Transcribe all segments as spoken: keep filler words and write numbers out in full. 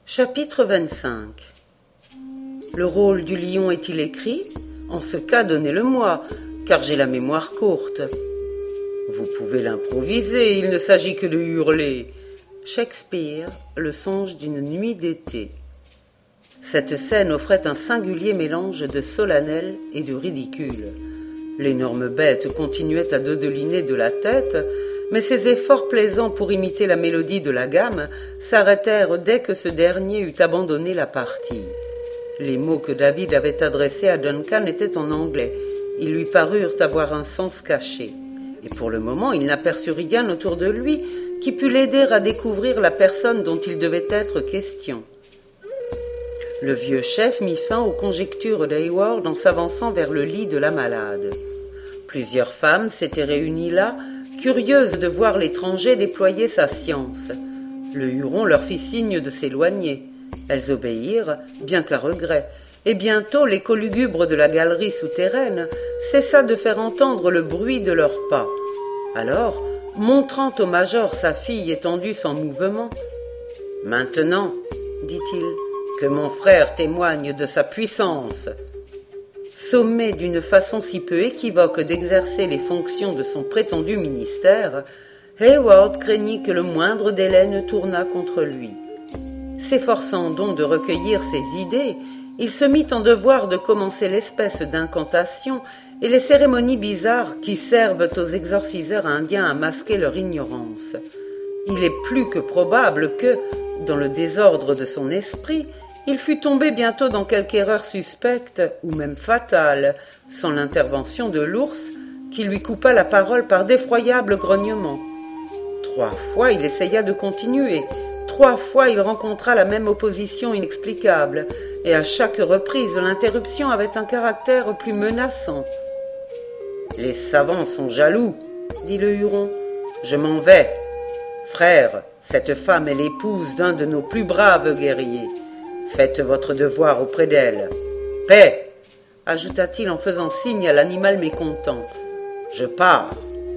Chapitre vingt-cinq. Le rôle du lion est-il écrit? En ce cas, donnez-le-moi, car j'ai la mémoire courte. Vous pouvez l'improviser, il ne s'agit que de hurler. Shakespeare, Le songe d'une nuit d'été. Cette scène offrait un singulier mélange de solennel et de ridicule. L'énorme bête continuait à dodeliner de la tête, mais ses efforts plaisants pour imiter la mélodie de la gamme s'arrêtèrent dès que ce dernier eut abandonné la partie. Les mots que David avait adressés à Duncan étaient en anglais. Ils lui parurent avoir un sens caché. Et pour le moment, il n'aperçut rien autour de lui qui pût l'aider à découvrir la personne dont il devait être question. Le vieux chef mit fin aux conjectures d'Hayward en s'avançant vers le lit de la malade. Plusieurs femmes s'étaient réunies là, curieuses de voir l'étranger déployer sa science. Le Huron leur fit signe de s'éloigner. Elles obéirent, bien qu'à regret, et bientôt l'écho lugubre de la galerie souterraine cessa de faire entendre le bruit de leurs pas. Alors, montrant au major sa fille étendue sans mouvement, « Maintenant, dit-il, que mon frère témoigne de sa puissance. » Sommé d'une façon si peu équivoque d'exercer les fonctions de son prétendu ministère, Hayward craignit que le moindre délai ne tournât contre lui. S'efforçant donc de recueillir ses idées, il se mit en devoir de commencer l'espèce d'incantation et les cérémonies bizarres qui servent aux exorciseurs indiens à masquer leur ignorance. Il est plus que probable que, dans le désordre de son esprit, il fut tombé bientôt dans quelque erreur suspecte, ou même fatale, sans l'intervention de l'ours, qui lui coupa la parole par d'effroyables grognements. Trois fois il essaya de continuer, trois fois il rencontra la même opposition inexplicable, et à chaque reprise l'interruption avait un caractère plus menaçant. « Les savants sont jaloux, dit le Huron. Je m'en vais. Frère, cette femme est l'épouse d'un de nos plus braves guerriers. Faites votre devoir auprès d'elle. Paix, ajouta-t-il en faisant signe à l'animal mécontent. Je pars.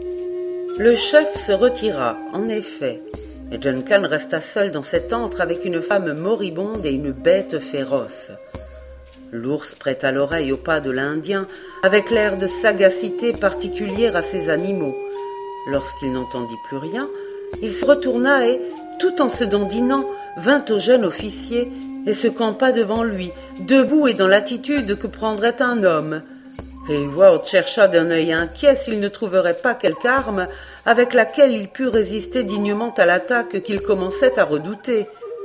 Le chef se retira, en effet, et Duncan resta seul dans cet antre avec une femme moribonde et une bête féroce. L'ours prêta l'oreille au pas de l'Indien avec l'air de sagacité particulier à ces animaux. Lorsqu'il n'entendit plus rien, il se retourna et, tout en se dandinant, vint au jeune officier et se campa devant lui, debout et dans l'attitude que prendrait un homme. Hayward chercha d'un œil inquiet s'il ne trouverait pas quelque arme avec laquelle il pût résister dignement à l'attaque qu'il commençait à redouter.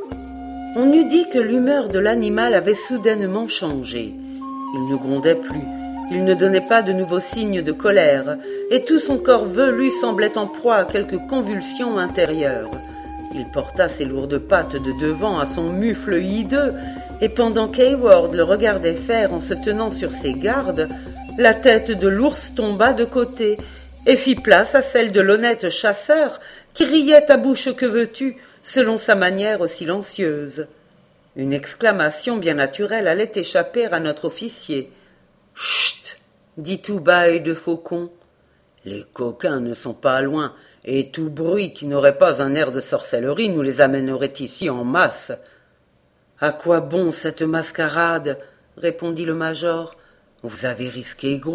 On eût dit que l'humeur de l'animal avait soudainement changé. Il ne grondait plus, il ne donnait pas de nouveaux signes de colère, et tout son corps velu semblait en proie à quelque convulsion intérieure. Il porta ses lourdes pattes de devant à son mufle hideux, et pendant qu'Hayward le regardait faire en se tenant sur ses gardes, la tête de l'ours tomba de côté, et fit place à celle de l'honnête chasseur, qui riait à bouche que veux-tu, selon sa manière silencieuse. Une exclamation bien naturelle allait échapper à notre officier. « Chut !» dit tout bas Œil de Faucon. « Les coquins ne sont pas loin, et tout bruit qui n'aurait pas un air de sorcellerie nous les amènerait ici en masse. »« À quoi bon cette mascarade ?» répondit le major. « Vous avez risqué gros. »«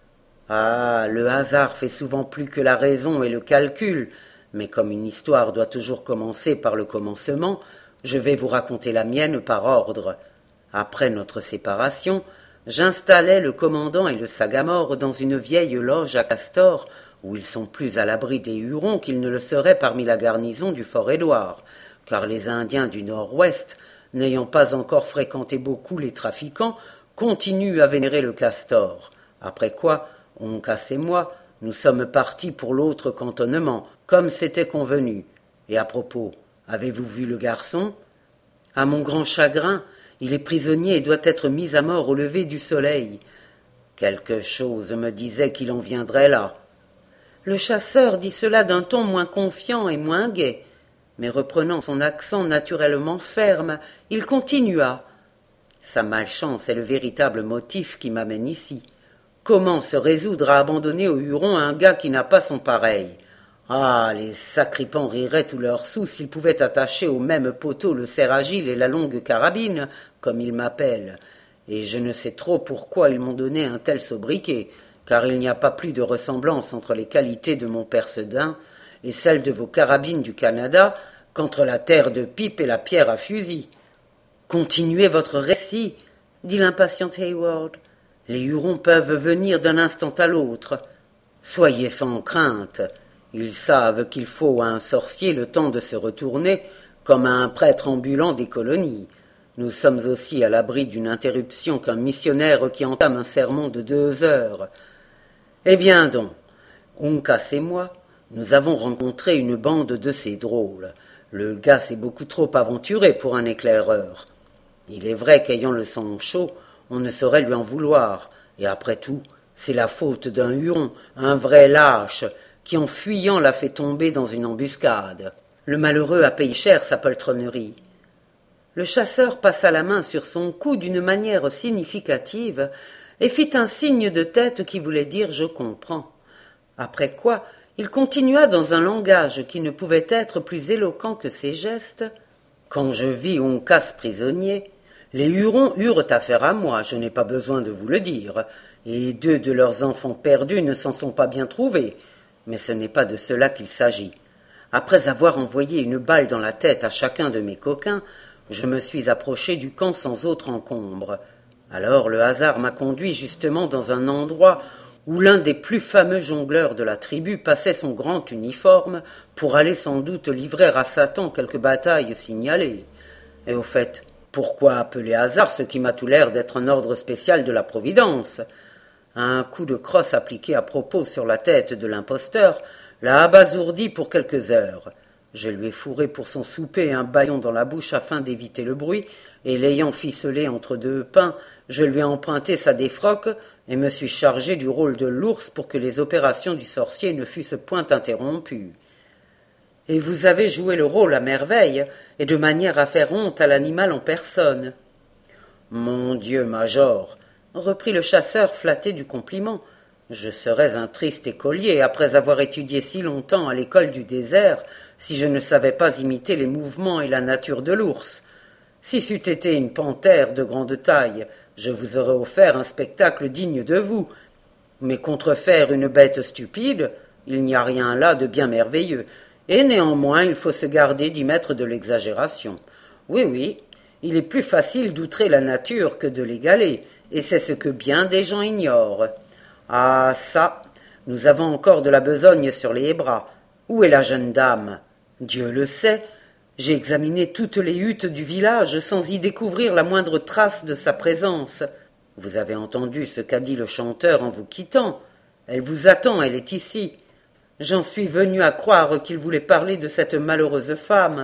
Ah, le hasard fait souvent plus que la raison et le calcul, mais comme une histoire doit toujours commencer par le commencement, je vais vous raconter la mienne par ordre. Après notre séparation, j'installai le commandant et le sagamore dans une vieille loge à Castor, où ils sont plus à l'abri des Hurons qu'ils ne le seraient parmi la garnison du fort Édouard, car les Indiens du nord-ouest, n'ayant pas encore fréquenté beaucoup les trafiquants, continuent à vénérer le castor, après quoi, Oncas et moi, nous sommes partis pour l'autre cantonnement, comme c'était convenu. Et à propos, avez-vous vu le garçon? À mon grand chagrin, il est prisonnier et doit être mis à mort au lever du soleil. Quelque chose me disait qu'il en viendrait là. Le chasseur dit cela d'un ton moins confiant et moins gai, mais reprenant son accent naturellement ferme, il continua. Sa malchance est le véritable motif qui m'amène ici. Comment se résoudre à abandonner aux Hurons un gars qui n'a pas son pareil? Ah, les sacripants riraient tous leurs sous s'ils pouvaient attacher au même poteau le cerf agile et la longue carabine, comme ils m'appellent. Et je ne sais trop pourquoi ils m'ont donné un tel sobriquet, car il n'y a pas plus de ressemblance entre les qualités de mon percedin et celles de vos carabines du Canada qu'entre la terre de pipe et la pierre à fusil. Continuez votre récit, dit l'impatient Hayward. Les Hurons peuvent venir d'un instant à l'autre. Soyez sans crainte. Ils savent qu'il faut à un sorcier le temps de se retourner, comme à un prêtre ambulant des colonies. Nous sommes aussi à l'abri d'une interruption qu'un missionnaire qui entame un sermon de deux heures. Eh bien donc, Uncas et moi, nous avons rencontré une bande de ces drôles. Le gars s'est beaucoup trop aventuré pour un éclaireur. Il est vrai qu'ayant le sang chaud, on ne saurait lui en vouloir, et après tout, c'est la faute d'un Huron, un vrai lâche, qui en fuyant l'a fait tomber dans une embuscade. Le malheureux a payé cher sa poltronnerie. Le chasseur passa la main sur son cou d'une manière significative et fit un signe de tête qui voulait dire « je comprends ». Après quoi, il continua dans un langage qui ne pouvait être plus éloquent que ses gestes. « Quand je vis Uncas prisonnier, les Hurons eurent affaire à moi, je n'ai pas besoin de vous le dire, et deux de leurs enfants perdus ne s'en sont pas bien trouvés. Mais ce n'est pas de cela qu'il s'agit. Après avoir envoyé une balle dans la tête à chacun de mes coquins, je me suis approché du camp sans autre encombre. Alors le hasard m'a conduit justement dans un endroit où l'un des plus fameux jongleurs de la tribu passait son grand uniforme pour aller sans doute livrer à Satan quelque bataille signalée. Et au fait, pourquoi appeler hasard ce qui m'a tout l'air d'être un ordre spécial de la Providence ? Un coup de crosse appliqué à propos sur la tête de l'imposteur l'a abasourdi pour quelques heures. Je lui ai fourré pour son souper un bâillon dans la bouche afin d'éviter le bruit, et l'ayant ficelé entre deux pains, je lui ai emprunté sa défroque et me suis chargé du rôle de l'ours pour que les opérations du sorcier ne fussent point interrompues. Et vous avez joué le rôle à merveille, et de manière à faire honte à l'animal en personne. Mon Dieu, major, reprit le chasseur flatté du compliment, je serais un triste écolier après avoir étudié si longtemps à l'école du désert si je ne savais pas imiter les mouvements et la nature de l'ours. Si c'eût été une panthère de grande taille, je vous aurais offert un spectacle digne de vous, mais contrefaire une bête stupide, il n'y a rien là de bien merveilleux, et néanmoins il faut se garder d'y mettre de l'exagération. Oui, oui, il est plus facile d'outrer la nature que de l'égaler, et c'est ce que bien des gens ignorent. Ah ça, nous avons encore de la besogne sur les bras. Où est la jeune dame? Dieu le sait, j'ai examiné toutes les huttes du village sans y découvrir la moindre trace de sa présence. Vous avez entendu ce qu'a dit le chanteur en vous quittant. Elle vous attend, elle est ici. J'en suis venu à croire qu'il voulait parler de cette malheureuse femme.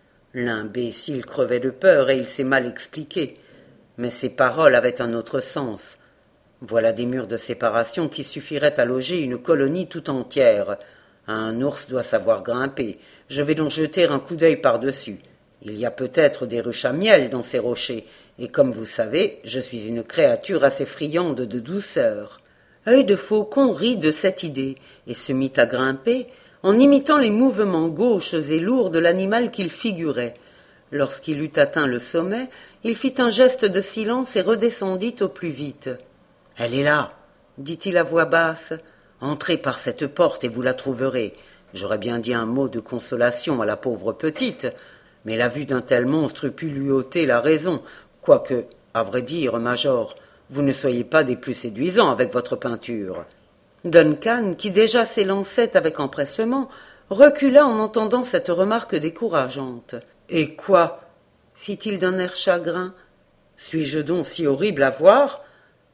L'imbécile crevait de peur et il s'est mal expliqué. Mais ses paroles avaient un autre sens. Voilà des murs de séparation qui suffiraient à loger une colonie tout entière. Un ours doit savoir grimper. Je vais donc jeter un coup d'œil par-dessus. Il y a peut-être des ruches à miel dans ces rochers, et comme vous savez, je suis une créature assez friande de douceur. Œil de Faucon rit de cette idée, et se mit à grimper, en imitant les mouvements gauches et lourds de l'animal qu'il figurait. Lorsqu'il eut atteint le sommet, il fit un geste de silence et redescendit au plus vite. « Elle est là, » dit-il à voix basse. « Entrez par cette porte et vous la trouverez. J'aurais bien dit un mot de consolation à la pauvre petite, mais la vue d'un tel monstre eût pu lui ôter la raison, quoique, à vrai dire, major, vous ne soyez pas des plus séduisants avec votre peinture. » Duncan, qui déjà s'élançait avec empressement, recula en entendant cette remarque décourageante. « Et quoi ?» fit-il d'un air chagrin. « Suis-je donc si horrible à voir ?»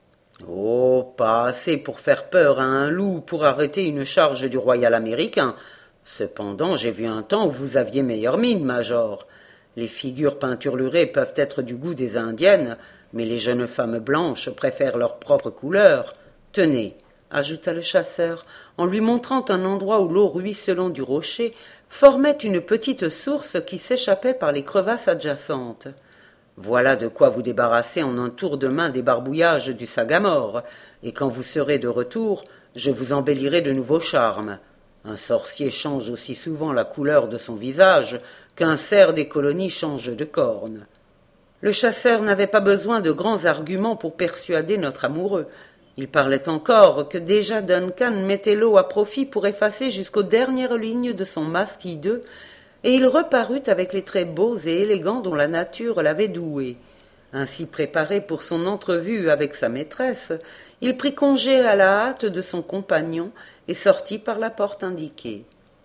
Oh, pas assez pour faire peur à un loup pour arrêter une charge du royal américain. Cependant, j'ai vu un temps où vous aviez meilleure mine, major. Les figures peinturlurées peuvent être du goût des indiennes, mais les jeunes femmes blanches préfèrent leur propre couleur. Tenez, ajouta le chasseur, en lui montrant un endroit où l'eau ruisselant du rocher formait une petite source qui s'échappait par les crevasses adjacentes. Voilà de quoi vous débarrasser en un tour de main des barbouillages du sagamore, et quand vous serez de retour, je vous embellirai de nouveaux charmes. Un sorcier change aussi souvent la couleur de son visage qu'un cerf des colonies change de cornes. Le chasseur n'avait pas besoin de grands arguments pour persuader notre amoureux. Il parlait encore que déjà Duncan mettait l'eau à profit pour effacer jusqu'aux dernières lignes de son masque hideux, et il reparut avec les traits beaux et élégants dont la nature l'avait doué. Ainsi préparé pour son entrevue avec sa maîtresse, il prit congé à la hâte de son compagnon et sortit par la porte indiquée.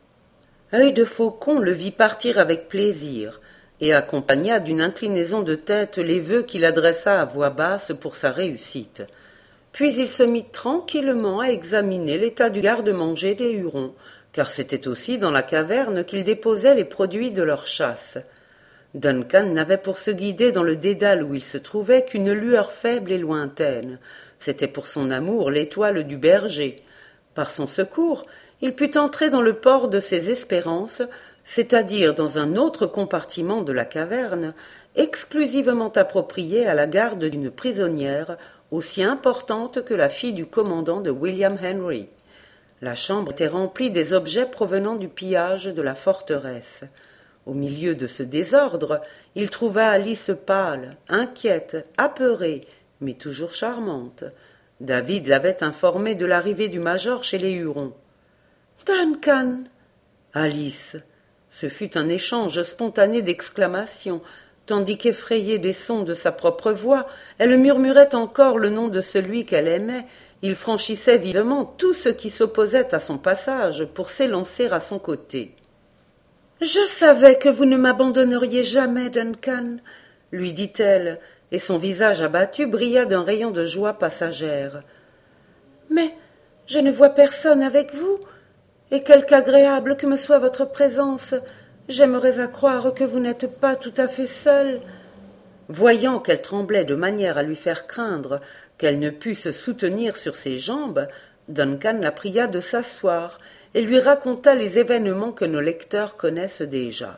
Œil de Faucon le vit partir avec plaisir et accompagna d'une inclinaison de tête les vœux qu'il adressa à voix basse pour sa réussite. Puis il se mit tranquillement à examiner l'état du garde-manger des Hurons, car c'était aussi dans la caverne qu'ils déposaient les produits de leur chasse. Duncan n'avait pour se guider dans le dédale où il se trouvait qu'une lueur faible et lointaine. C'était pour son amour l'étoile du berger. Par son secours, il put entrer dans le port de ses espérances, c'est-à-dire dans un autre compartiment de la caverne, exclusivement approprié à la garde d'une prisonnière aussi importante que la fille du commandant de William Henry. La chambre était remplie des objets provenant du pillage de la forteresse. Au milieu de ce désordre, il trouva Alice pâle, inquiète, apeurée, mais toujours charmante. David l'avait informée de l'arrivée du major chez les Hurons. « Duncan !» Alice. Ce fut un échange spontané d'exclamations, tandis qu'effrayée des sons de sa propre voix, elle murmurait encore le nom de celui qu'elle aimait. Il franchissait vivement tout ce qui s'opposait à son passage pour s'élancer à son côté. « Je savais que vous ne m'abandonneriez jamais, Duncan, » lui dit-elle, et son visage abattu brilla d'un rayon de joie passagère. « Mais je ne vois personne avec vous, et quelque agréable que me soit votre présence, j'aimerais à croire que vous n'êtes pas tout à fait seule. » Voyant qu'elle tremblait de manière à lui faire craindre qu'elle ne pût se soutenir sur ses jambes, Duncan la pria de s'asseoir et lui raconta les événements que nos lecteurs connaissent déjà.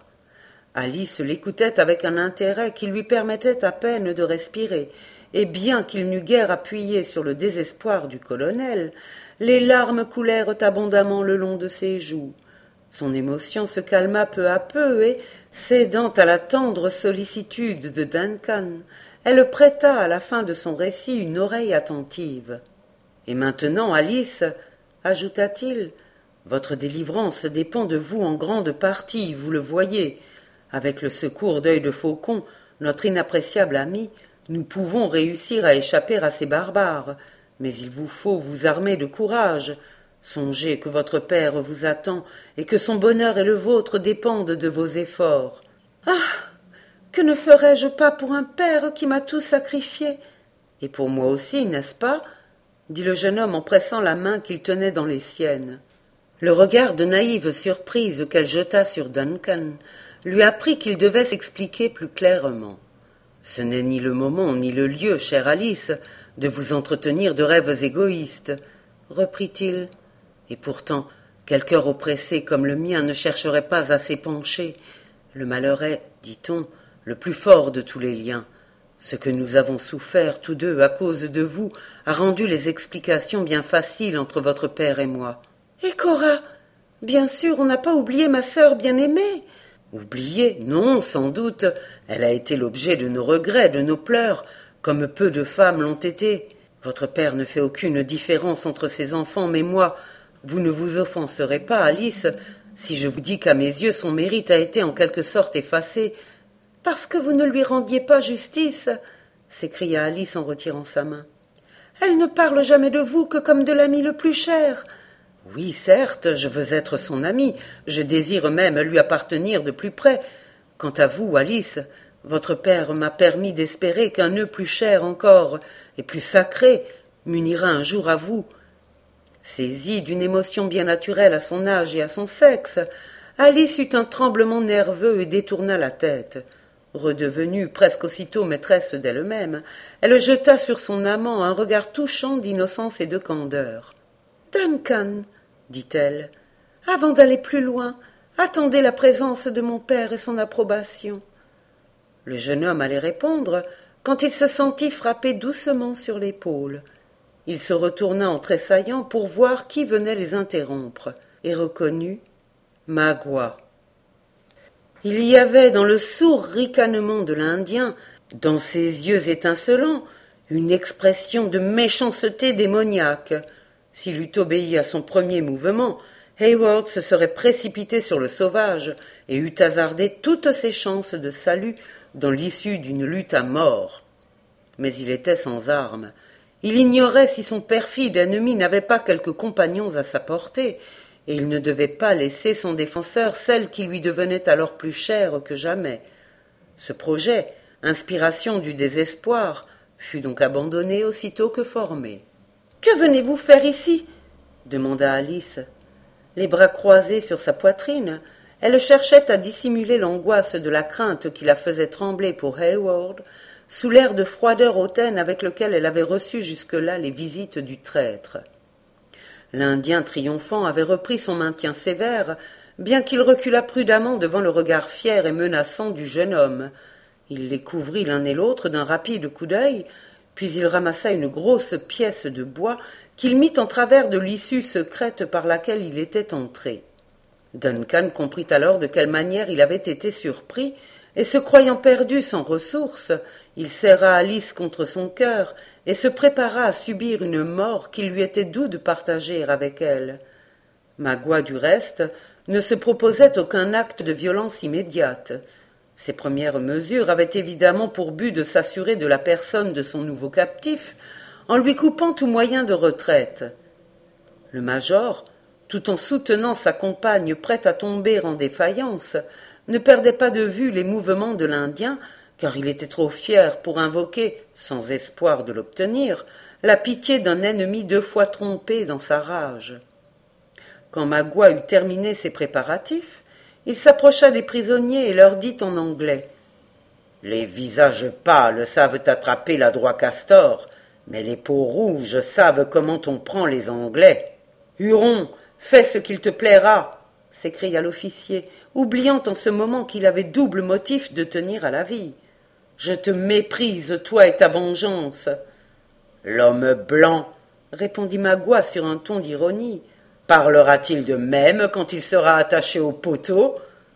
Alice l'écoutait avec un intérêt qui lui permettait à peine de respirer, et bien qu'il n'eût guère appuyé sur le désespoir du colonel, les larmes coulèrent abondamment le long de ses joues. Son émotion se calma peu à peu et, cédant à la tendre sollicitude de Duncan, elle prêta à la fin de son récit une oreille attentive. « Et maintenant, Alice, ajouta-t-il, votre délivrance dépend de vous en grande partie, vous le voyez. Avec le secours d'Œil de Faucon, notre inappréciable ami, nous pouvons réussir à échapper à ces barbares, mais il vous faut vous armer de courage. Songez que votre père vous attend et que son bonheur et le vôtre dépendent de vos efforts. »« Ah, que ne ferais-je pas pour un père qui m'a tout sacrifié ?»« Et pour moi aussi, n'est-ce pas ?» dit le jeune homme en pressant la main qu'il tenait dans les siennes. Le regard de naïve surprise qu'elle jeta sur Duncan lui apprit qu'il devait s'expliquer plus clairement. « Ce n'est ni le moment ni le lieu, chère Alice, de vous entretenir de rêves égoïstes, » reprit-il. « Et pourtant, quel cœur oppressé comme le mien ne chercherait pas à s'épancher. Le malheur est, dit-on, le plus fort de tous les liens. Ce que nous avons souffert tous deux à cause de vous a rendu les explications bien faciles entre votre père et moi. »« Et Cora, bien sûr, on n'a pas oublié ma sœur bien-aimée. » »« Oubliée? Non, sans doute. Elle a été l'objet de nos regrets, de nos pleurs, comme peu de femmes l'ont été. Votre père ne fait aucune différence entre ses enfants, mais moi, vous ne vous offenserez pas, Alice, si je vous dis qu'à mes yeux son mérite a été en quelque sorte effacé. »« Parce que vous ne lui rendiez pas justice, » s'écria Alice en retirant sa main. « Elle ne parle jamais de vous que comme de l'ami le plus cher. » « Oui, certes, je veux être son ami, je désire même lui appartenir de plus près. Quant à vous, Alice, votre père m'a permis d'espérer qu'un nœud plus cher encore et plus sacré m'unira un jour à vous. » Saisie d'une émotion bien naturelle à son âge et à son sexe, Alice eut un tremblement nerveux et détourna la tête. Redevenue presque aussitôt maîtresse d'elle-même, elle jeta sur son amant un regard touchant d'innocence et de candeur. « Duncan, » dit-elle, « avant d'aller plus loin, attendez la présence de mon père et son approbation. » Le jeune homme allait répondre quand il se sentit frapper doucement sur l'épaule. Il se retourna en tressaillant pour voir qui venait les interrompre, et reconnut Magua. Il y avait dans le sourd ricanement de l'Indien, dans ses yeux étincelants, une expression de méchanceté démoniaque. S'il eût obéi à son premier mouvement, Hayward se serait précipité sur le sauvage et eût hasardé toutes ses chances de salut dans l'issue d'une lutte à mort. Mais il était sans armes. Il ignorait si son perfide ennemi n'avait pas quelques compagnons à sa portée, et il ne devait pas laisser son défenseur celle qui lui devenait alors plus chère que jamais. Ce projet, inspiration du désespoir, fut donc abandonné aussitôt que formé. « Que venez-vous faire ici » demanda Alice. Les bras croisés sur sa poitrine, elle cherchait à dissimuler l'angoisse de la crainte qui la faisait trembler pour Hayward, sous l'air de froideur hautaine avec lequel elle avait reçu jusque-là les visites du traître. L'Indien triomphant avait repris son maintien sévère, bien qu'il reculât prudemment devant le regard fier et menaçant du jeune homme. Il les couvrit l'un et l'autre d'un rapide coup d'œil, puis il ramassa une grosse pièce de bois qu'il mit en travers de l'issue secrète par laquelle il était entré. Duncan comprit alors de quelle manière il avait été surpris, et se croyant perdu sans ressources, il serra Alice contre son cœur et se prépara à subir une mort qu'il lui était doux de partager avec elle. Magua, du reste, ne se proposait aucun acte de violence immédiate. Ses premières mesures avaient évidemment pour but de s'assurer de la personne de son nouveau captif, en lui coupant tout moyen de retraite. Le major, tout en soutenant sa compagne prête à tomber en défaillance, ne perdait pas de vue les mouvements de l'Indien, car il était trop fier pour invoquer, sans espoir de l'obtenir, la pitié d'un ennemi deux fois trompé dans sa rage. Quand Magua eut terminé ses préparatifs, il s'approcha des prisonniers et leur dit en anglais « Les visages pâles savent attraper l'adroit castor, mais les peaux rouges savent comment on prend les Anglais. Huron, fais ce qu'il te plaira !» s'écria l'officier, oubliant en ce moment qu'il avait double motif de tenir à la vie. « Je te méprise, toi et ta vengeance. »« L'homme blanc, » répondit Magua sur un ton d'ironie, « parlera-t-il de même quand il sera attaché au poteau?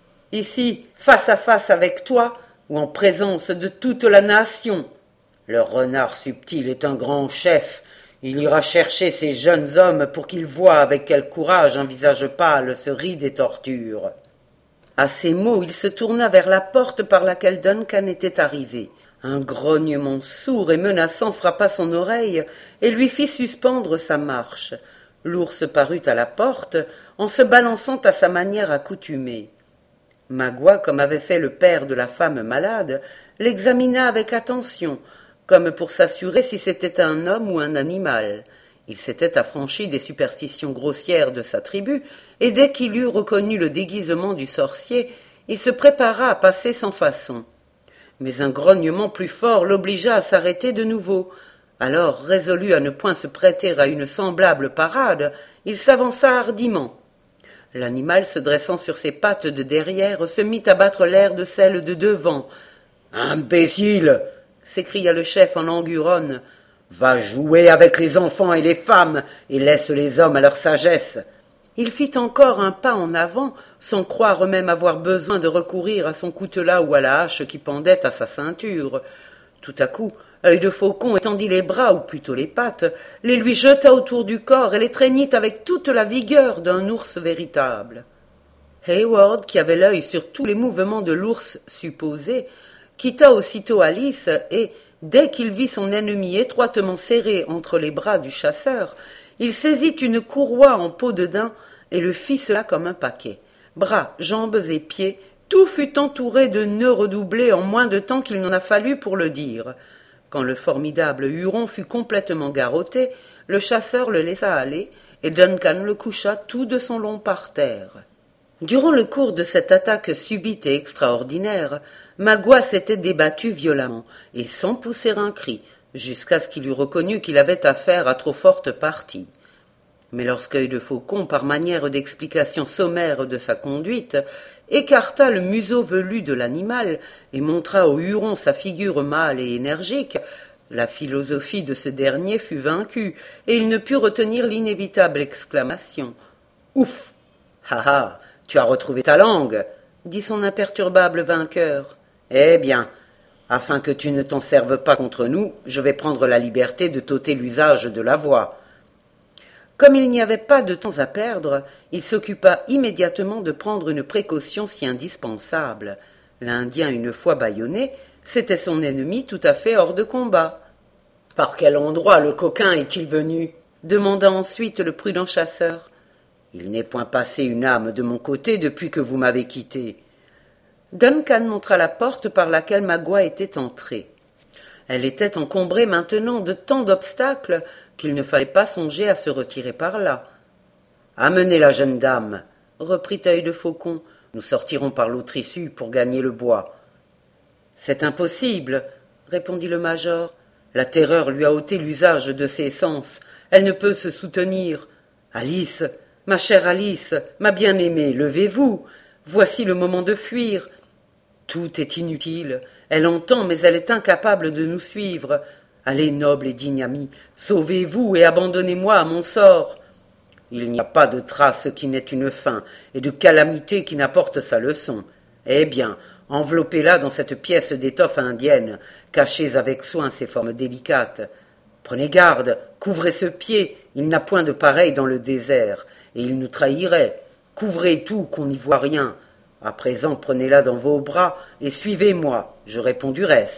Ici, face à face avec toi, ou en présence de toute la nation? Le renard subtil est un grand chef. Il ira chercher ces jeunes hommes pour qu'ils voient avec quel courage un visage pâle se rit des tortures. » À ces mots, il se tourna vers la porte par laquelle Duncan était arrivé. Un grognement sourd et menaçant frappa son oreille et lui fit suspendre sa marche. L'ours parut à la porte, en se balançant à sa manière accoutumée. Magua, comme avait fait le père de la femme malade, l'examina avec attention, comme pour s'assurer si c'était un homme ou un animal. Il s'était affranchi des superstitions grossières de sa tribu, et dès qu'il eut reconnu le déguisement du sorcier, il se prépara à passer sans façon. Mais un grognement plus fort l'obligea à s'arrêter de nouveau. Alors, résolu à ne point se prêter à une semblable parade, il s'avança hardiment. L'animal, se dressant sur ses pattes de derrière, se mit à battre l'air de celle de devant. « Imbécile !» s'écria le chef en languronne. « Va jouer avec les enfants et les femmes, et laisse les hommes à leur sagesse. » Il fit encore un pas en avant, sans croire même avoir besoin de recourir à son coutelas ou à la hache qui pendait à sa ceinture. Tout à coup, Œil de Faucon étendit les bras, ou plutôt les pattes, les lui jeta autour du corps et les traînit avec toute la vigueur d'un ours véritable. Hayward, qui avait l'œil sur tous les mouvements de l'ours supposé, quitta aussitôt Alice et, dès qu'il vit son ennemi étroitement serré entre les bras du chasseur, il saisit une courroie en peau de daim et le ficela comme un paquet. Bras, jambes et pieds, tout fut entouré de nœuds redoublés en moins de temps qu'il n'en a fallu pour le dire. Quand le formidable Huron fut complètement garrotté, le chasseur le laissa aller, et Duncan le coucha tout de son long par terre. Durant le cours de cette attaque subite et extraordinaire, Magua s'était débattu violemment, et sans pousser un cri, jusqu'à ce qu'il eût reconnu qu'il avait affaire à trop forte partie. Mais lorsqu'Œil de Faucon, par manière d'explication sommaire de sa conduite, écarta le museau velu de l'animal et montra au Huron sa figure mâle et énergique, la philosophie de ce dernier fut vaincue, et il ne put retenir l'inévitable exclamation « Ouf !» Ah ah, tu as retrouvé ta langue, dit son imperturbable vainqueur. Eh bien, afin que tu ne t'en serves pas contre nous, je vais prendre la liberté de t'ôter l'usage de la voix. Comme il n'y avait pas de temps à perdre, il s'occupa immédiatement de prendre une précaution si indispensable. L'Indien, une fois bâillonné, c'était son ennemi tout à fait hors de combat. « Par quel endroit le coquin est-il venu » demanda ensuite le prudent chasseur. « Il n'est point passé une âme de mon côté depuis que vous m'avez quitté. » Duncan montra la porte par laquelle Magua était entrée. Elle était encombrée maintenant de tant d'obstacles qu'il ne fallait pas songer à se retirer par là. « Amenez la jeune dame, » reprit Œil de Faucon. « Nous sortirons par l'autre issue pour gagner le bois. »« C'est impossible, » répondit le major. « La terreur lui a ôté l'usage de ses sens. Elle ne peut se soutenir. Alice, ma chère Alice, ma bien-aimée, levez-vous. Voici le moment de fuir. Tout est inutile. Elle entend, mais elle est incapable de nous suivre. Allez, noble et digne ami, sauvez-vous et abandonnez-moi à mon sort. Il n'y a pas de trace qui n'ait une fin, et de calamité qui n'apporte sa leçon. Eh bien, enveloppez-la dans cette pièce d'étoffe indienne, cachez avec soin ses formes délicates. Prenez garde, couvrez ce pied, il n'a point de pareil dans le désert, et il nous trahirait. Couvrez tout, qu'on n'y voit rien. À présent, prenez-la dans vos bras et suivez-moi, je réponds du reste. »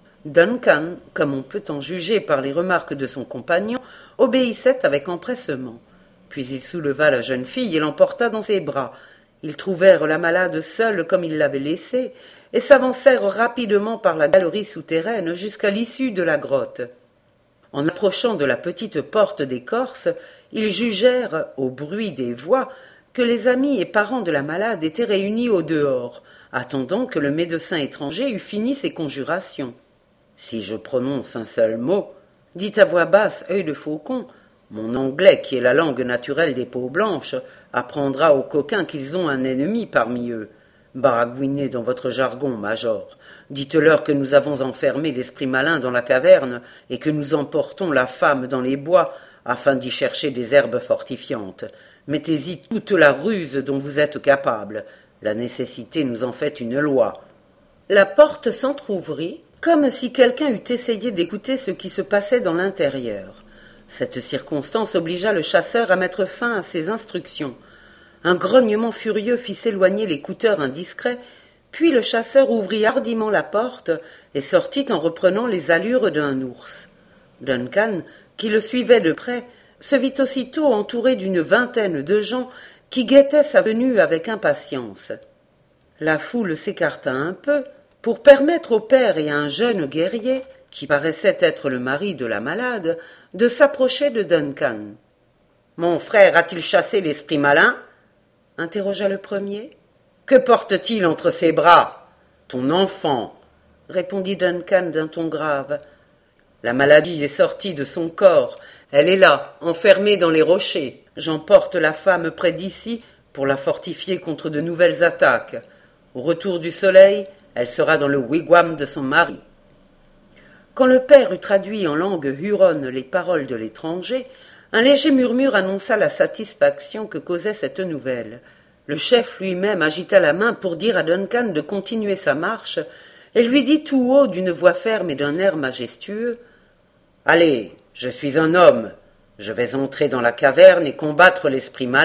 Duncan, comme on peut en juger par les remarques de son compagnon, obéissait avec empressement. Puis il souleva la jeune fille et l'emporta dans ses bras. Ils trouvèrent la malade seule comme ils l'avaient laissée et s'avancèrent rapidement par la galerie souterraine jusqu'à l'issue de la grotte. En approchant de la petite porte d'écorce, ils jugèrent, au bruit des voix, que les amis et parents de la malade étaient réunis au dehors, attendant que le médecin étranger eût fini ses conjurations. « Si je prononce un seul mot, dit à voix basse Œil de Faucon, mon anglais, qui est la langue naturelle des peaux blanches, apprendra aux coquins qu'ils ont un ennemi parmi eux. Baragouinez dans votre jargon, major. Dites-leur que nous avons enfermé l'esprit malin dans la caverne et que nous emportons la femme dans les bois afin d'y chercher des herbes fortifiantes. Mettez-y toute la ruse dont vous êtes capable. La nécessité nous en fait une loi. » La porte s'entr'ouvrit, comme si quelqu'un eût essayé d'écouter ce qui se passait dans l'intérieur. Cette circonstance obligea le chasseur à mettre fin à ses instructions. Un grognement furieux fit s'éloigner l'écouteur indiscret, puis le chasseur ouvrit hardiment la porte et sortit en reprenant les allures d'un ours. Duncan, qui le suivait de près, se vit aussitôt entouré d'une vingtaine de gens qui guettaient sa venue avec impatience. La foule s'écarta un peu pour permettre au père et à un jeune guerrier, qui paraissait être le mari de la malade, de s'approcher de Duncan. « Mon frère a-t-il chassé l'esprit malin ?» interrogea le premier. « Que porte-t-il entre ses bras ?»« Ton enfant, » répondit Duncan d'un ton grave. « La maladie est sortie de son corps. Elle est là, enfermée dans les rochers. J'emporte la femme près d'ici pour la fortifier contre de nouvelles attaques. Au retour du soleil, elle sera dans le wigwam de son mari. » Quand le père eut traduit en langue huronne les paroles de l'étranger, un léger murmure annonça la satisfaction que causait cette nouvelle. Le chef lui-même agita la main pour dire à Duncan de continuer sa marche et lui dit tout haut d'une voix ferme et d'un air majestueux « Allez, je suis un homme, je vais entrer dans la caverne et combattre l'esprit malin. »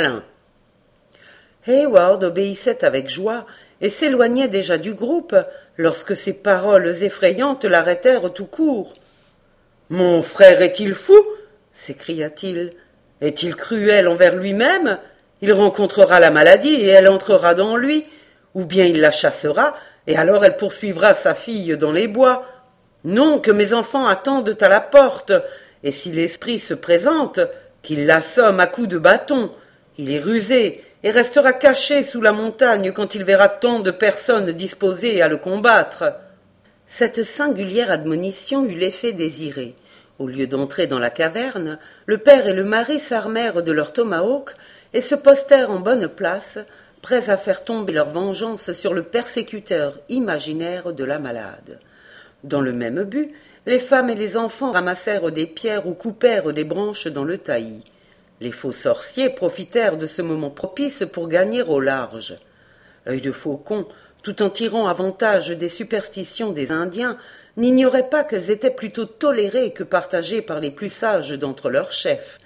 Hayward obéissait avec joie et s'éloignait déjà du groupe lorsque ces paroles effrayantes l'arrêtèrent tout court. « Mon frère est-il fou ?» s'écria-t-il. « Est-il cruel envers lui-même ? Il rencontrera la maladie et elle entrera dans lui, ou bien il la chassera et alors elle poursuivra sa fille dans les bois. Non, que mes enfants attendent à la porte, et si l'esprit se présente, qu'il l'assomme à coups de bâton. Il est rusé et restera caché sous la montagne quand il verra tant de personnes disposées à le combattre. » Cette singulière admonition eut l'effet désiré. Au lieu d'entrer dans la caverne, le père et le mari s'armèrent de leurs tomahawks et se postèrent en bonne place, prêts à faire tomber leur vengeance sur le persécuteur imaginaire de la malade. Dans le même but, les femmes et les enfants ramassèrent des pierres ou coupèrent des branches dans le taillis. Les faux sorciers profitèrent de ce moment propice pour gagner au large. Œil de Faucon, tout en tirant avantage des superstitions des Indiens, n'ignorait pas qu'elles étaient plutôt tolérées que partagées par les plus sages d'entre leurs chefs.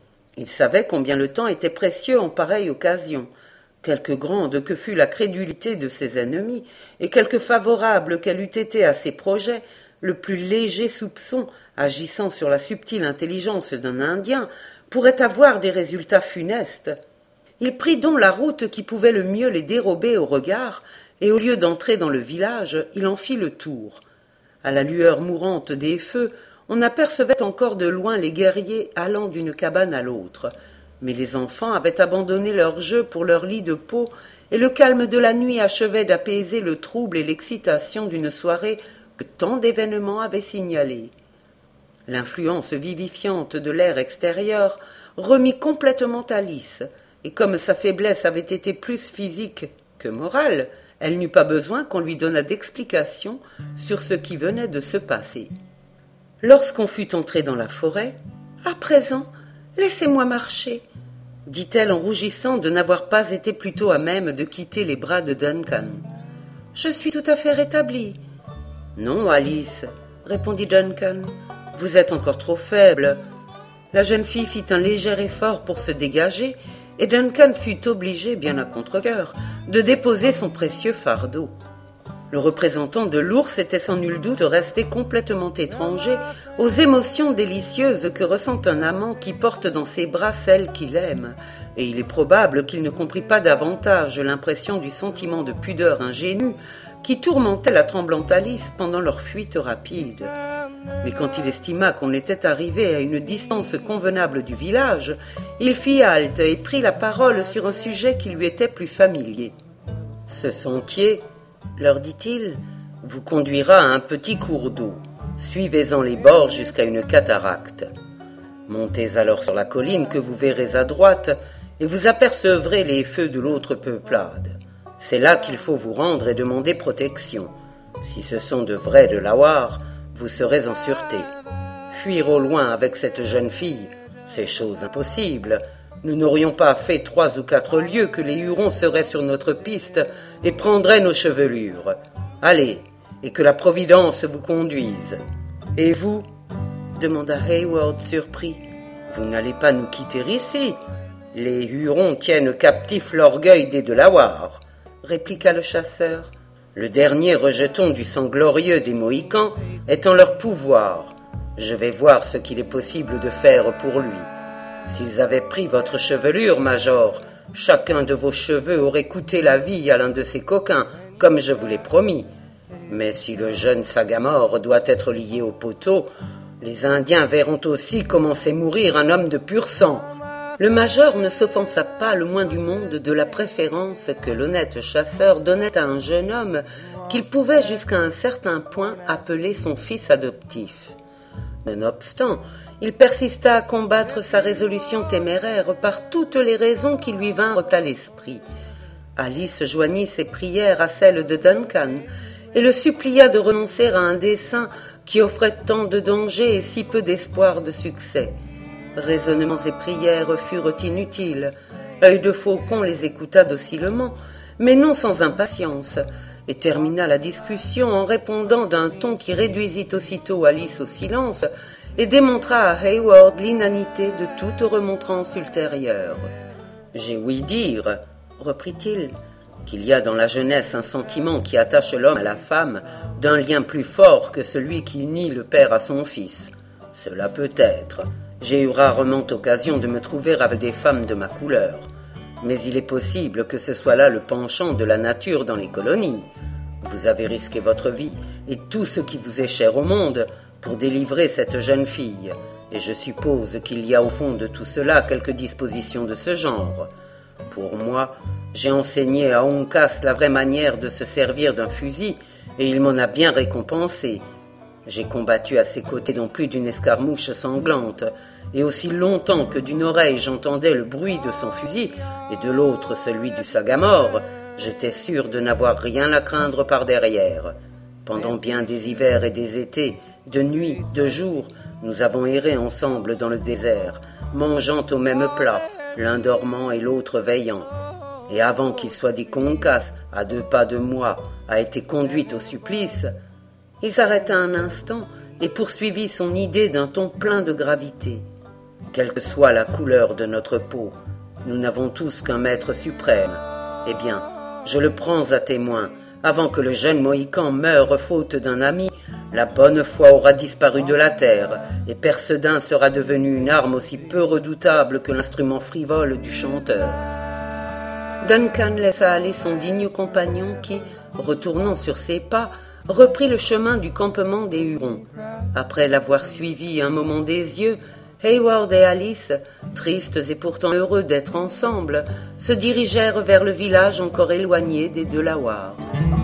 Il savait combien le temps était précieux en pareille occasion. Quelque grande que fût la crédulité de ses ennemis, et quelque favorable qu'elle eût été à ses projets, le plus léger soupçon, agissant sur la subtile intelligence d'un Indien, pourrait avoir des résultats funestes. Il prit donc la route qui pouvait le mieux les dérober au regard, et au lieu d'entrer dans le village, il en fit le tour. À la lueur mourante des feux, on apercevait encore de loin les guerriers allant d'une cabane à l'autre, mais les enfants avaient abandonné leur jeu pour leur lit de peau, et le calme de la nuit achevait d'apaiser le trouble et l'excitation d'une soirée que tant d'événements avaient signalée. L'influence vivifiante de l'air extérieur remit complètement Alice, et comme sa faiblesse avait été plus physique que morale, elle n'eut pas besoin qu'on lui donnât d'explications sur ce qui venait de se passer. Lorsqu'on fut entré dans la forêt, « À présent, laissez-moi marcher », dit-elle en rougissant de n'avoir pas été plus tôt à même de quitter les bras de Duncan. « Je suis tout à fait rétablie. »« Non, Alice, » répondit Duncan, « vous êtes encore trop faible. » La jeune fille fit un léger effort pour se dégager, et Duncan fut obligé, bien à contre-cœur, de déposer son précieux fardeau. Le représentant de l'ours était sans nul doute resté complètement étranger aux émotions délicieuses que ressent un amant qui porte dans ses bras celle qu'il aime, et il est probable qu'il ne comprit pas davantage l'impression du sentiment de pudeur ingénue qui tourmentait la tremblante Alice pendant leur fuite rapide. Mais quand il estima qu'on était arrivé à une distance convenable du village, il fit halte et prit la parole sur un sujet qui lui était plus familier. « Ce sentier, leur dit-il, vous conduira à un petit cours d'eau. Suivez-en les bords jusqu'à une cataracte. Montez alors sur la colline que vous verrez à droite et vous apercevrez les feux de l'autre peuplade. C'est là qu'il faut vous rendre et demander protection. Si ce sont de vrais Delawares, vous serez en sûreté. Fuir au loin avec cette jeune fille, c'est chose impossible. Nous n'aurions pas fait trois ou quatre lieues que les Hurons seraient sur notre piste et prendraient nos chevelures. Allez, et que la Providence vous conduise. Et vous ? Demanda Hayward surpris. Vous n'allez pas nous quitter ici. Les Hurons tiennent captif l'orgueil des Delawares, répliqua le chasseur. Le dernier rejeton du sang glorieux des Mohicans est en leur pouvoir. Je vais voir ce qu'il est possible de faire pour lui. S'ils avaient pris votre chevelure, Major, chacun de vos cheveux aurait coûté la vie à l'un de ces coquins, comme je vous l'ai promis. Mais si le jeune Sagamore doit être lié au poteau, les Indiens verront aussi comment c'est mourir un homme de pur sang. » Le major ne s'offensa pas le moins du monde de la préférence que l'honnête chasseur donnait à un jeune homme qu'il pouvait jusqu'à un certain point appeler son fils adoptif. Nonobstant, il persista à combattre sa résolution téméraire par toutes les raisons qui lui vinrent à l'esprit. Alice joignit ses prières à celles de Duncan et le supplia de renoncer à un dessein qui offrait tant de dangers et si peu d'espoir de succès. Raisonnements et prières furent inutiles. Œil de Faucon les écouta docilement, mais non sans impatience, et termina la discussion en répondant d'un ton qui réduisit aussitôt Alice au silence et démontra à Hayward l'inanité de toute remontrance ultérieure. « J'ai ouï dire, reprit-il, qu'il y a dans la jeunesse un sentiment qui attache l'homme à la femme d'un lien plus fort que celui qui unit le père à son fils. Cela peut être. J'ai eu rarement occasion de me trouver avec des femmes de ma couleur. Mais il est possible que ce soit là le penchant de la nature dans les colonies. Vous avez risqué votre vie et tout ce qui vous est cher au monde pour délivrer cette jeune fille, et je suppose qu'il y a au fond de tout cela quelques dispositions de ce genre. Pour moi, j'ai enseigné à Uncas la vraie manière de se servir d'un fusil, et il m'en a bien récompensé. J'ai combattu à ses côtés dans plus d'une escarmouche sanglante, et aussi longtemps que d'une oreille j'entendais le bruit de son fusil, et de l'autre celui du Sagamore, j'étais sûr de n'avoir rien à craindre par derrière. Pendant bien des hivers et des étés, de nuit, de jour, nous avons erré ensemble dans le désert, mangeant au même plat, l'un dormant et l'autre veillant. Et avant qu'il soit dit qu'Uncas, à deux pas de moi, a été conduite au supplice, il s'arrêta un instant et poursuivit son idée d'un ton plein de gravité. Quelle que soit la couleur de notre peau, nous n'avons tous qu'un maître suprême. Eh bien, je le prends à témoin, avant que le jeune Mohican meure faute d'un ami, la bonne foi aura disparu de la terre, et Percedin sera devenu une arme aussi peu redoutable que l'instrument frivole du chanteur. Duncan laissa aller son digne compagnon qui, retournant sur ses pas, reprit le chemin du campement des Hurons. Après l'avoir suivi un moment des yeux, Heyward et Alice, tristes et pourtant heureux d'être ensemble, se dirigèrent vers le village encore éloigné des Delawares.